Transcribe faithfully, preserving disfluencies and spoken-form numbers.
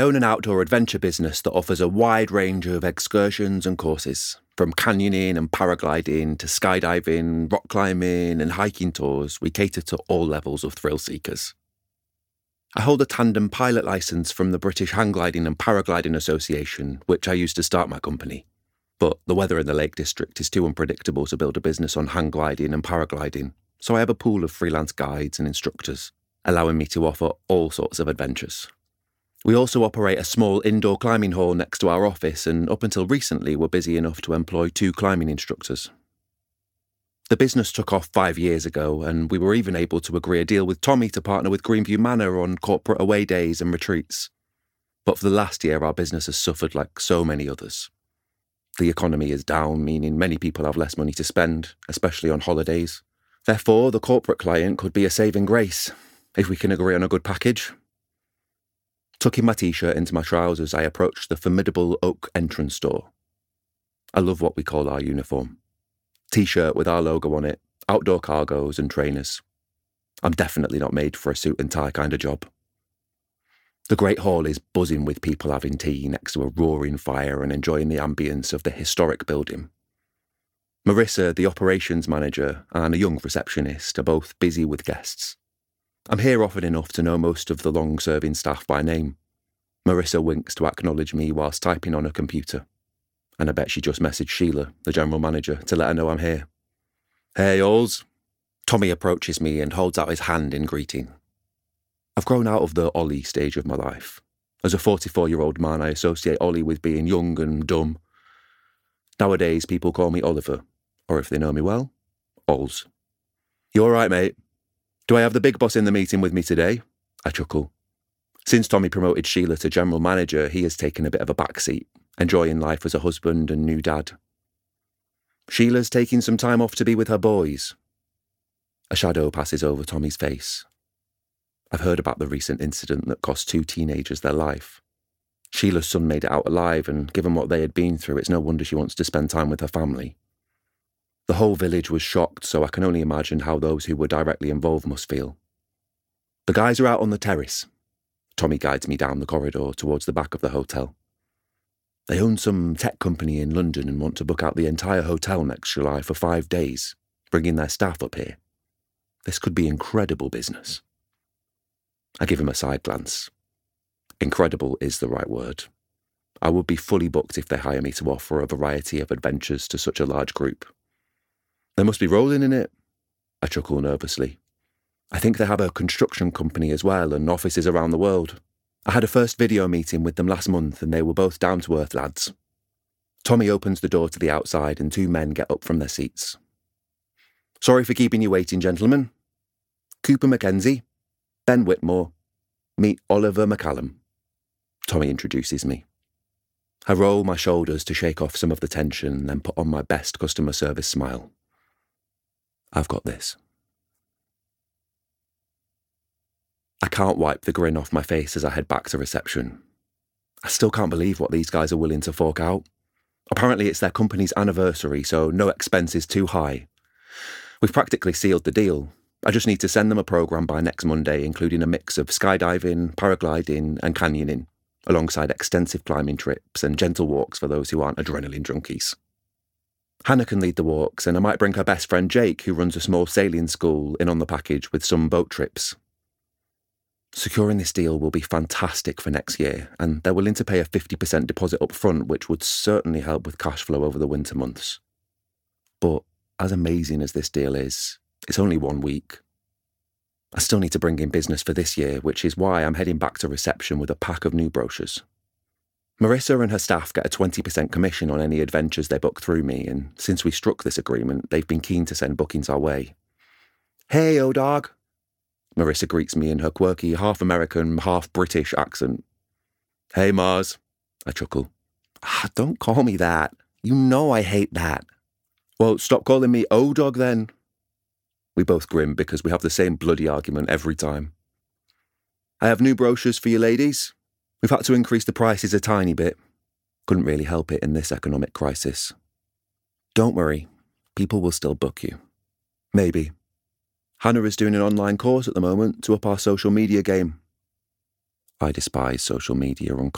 I own an outdoor adventure business that offers a wide range of excursions and courses, from canyoning and paragliding to skydiving, rock climbing and hiking tours. We cater to all levels of thrill seekers. I hold a tandem pilot licence from the British Hang Gliding and Paragliding Association, which I used to start my company. But the weather in the Lake District is too unpredictable to build a business on hang gliding and paragliding, so I have a pool of freelance guides and instructors, allowing me to offer all sorts of adventures. We also operate a small indoor climbing hall next to our office, and up until recently were busy enough to employ two climbing instructors. The business took off five years ago, and we were even able to agree a deal with Tommy to partner with Greenview Manor on corporate away days and retreats. But for the last year, our business has suffered like so many others. The economy is down, meaning many people have less money to spend, especially on holidays. Therefore, the corporate client could be a saving grace, if we can agree on a good package. Tucking my t-shirt into my trousers, I approached the formidable oak entrance door. I love what we call our uniform. T-shirt with our logo on it, outdoor cargos and trainers. I'm definitely not made for a suit and tie kind of job. The Great Hall is buzzing with people having tea next to a roaring fire and enjoying the ambience of the historic building. Marissa, the operations manager, and a young receptionist are both busy with guests. I'm here often enough to know most of the long-serving staff by name. Marissa winks to acknowledge me whilst typing on her computer. And I bet she just messaged Sheila, the general manager, to let her know I'm here. Hey, alls. Tommy approaches me and holds out his hand in greeting. I've grown out of the Ollie stage of my life. As a forty-four-year-old man, I associate Ollie with being young and dumb. Nowadays, people call me Oliver, or if they know me well, Ols. You all right, mate? Do I have the big boss in the meeting with me today? I chuckle. Since Tommy promoted Sheila to general manager, he has taken a bit of a backseat, enjoying life as a husband and new dad. Sheila's taking some time off to be with her boys. A shadow passes over Tommy's face. I've heard about the recent incident that cost two teenagers their life. Sheila's son made it out alive, and given what they had been through, it's no wonder she wants to spend time with her family. The whole village was shocked, so I can only imagine how those who were directly involved must feel. The guys are out on the terrace. Tommy guides me down the corridor towards the back of the hotel. They own some tech company in London and want to book out the entire hotel next July for five days, bringing their staff up here. This could be incredible business. I give him a side glance. Incredible is the right word. I would be fully booked if they hire me to offer a variety of adventures to such a large group. They must be rolling in it. I chuckle nervously. I think they have a construction company as well and offices around the world. I had a first video meeting with them last month and they were both down-to-earth lads. Tommy opens the door to the outside and two men get up from their seats. Sorry for keeping you waiting, gentlemen. Cooper Mackenzie, Ben Whitmore, meet Oliver McCallum. Tommy introduces me. I roll my shoulders to shake off some of the tension and then put on my best customer service smile. I've got this. I can't wipe the grin off my face as I head back to reception. I still can't believe what these guys are willing to fork out. Apparently it's their company's anniversary, so no expense is too high. We've practically sealed the deal. I just need to send them a programme by next Monday, including a mix of skydiving, paragliding and canyoning, alongside extensive climbing trips and gentle walks for those who aren't adrenaline junkies. Hannah can lead the walks, and I might bring her best friend Jake, who runs a small sailing school, in on the package with some boat trips. Securing this deal will be fantastic for next year, and they're willing to pay a fifty percent deposit up front, which would certainly help with cash flow over the winter months. But as amazing as this deal is, it's only one week. I still need to bring in business for this year, which is why I'm heading back to reception with a pack of new brochures. Marissa and her staff get a twenty percent commission on any adventures they book through me, and since we struck this agreement, they've been keen to send bookings our way. Hey, O-Dog! Marissa greets me in her quirky, half-American, half-British accent. Hey, Mars, I chuckle. Ah, don't call me that. You know I hate that. Well, stop calling me O-Dog then. We both grin because we have the same bloody argument every time. I have new brochures for you ladies. We've had to increase the prices a tiny bit. Couldn't really help it in this economic crisis. Don't worry, people will still book you. Maybe. Hannah is doing an online course at the moment to up our social media game. I despise social media unconsciously.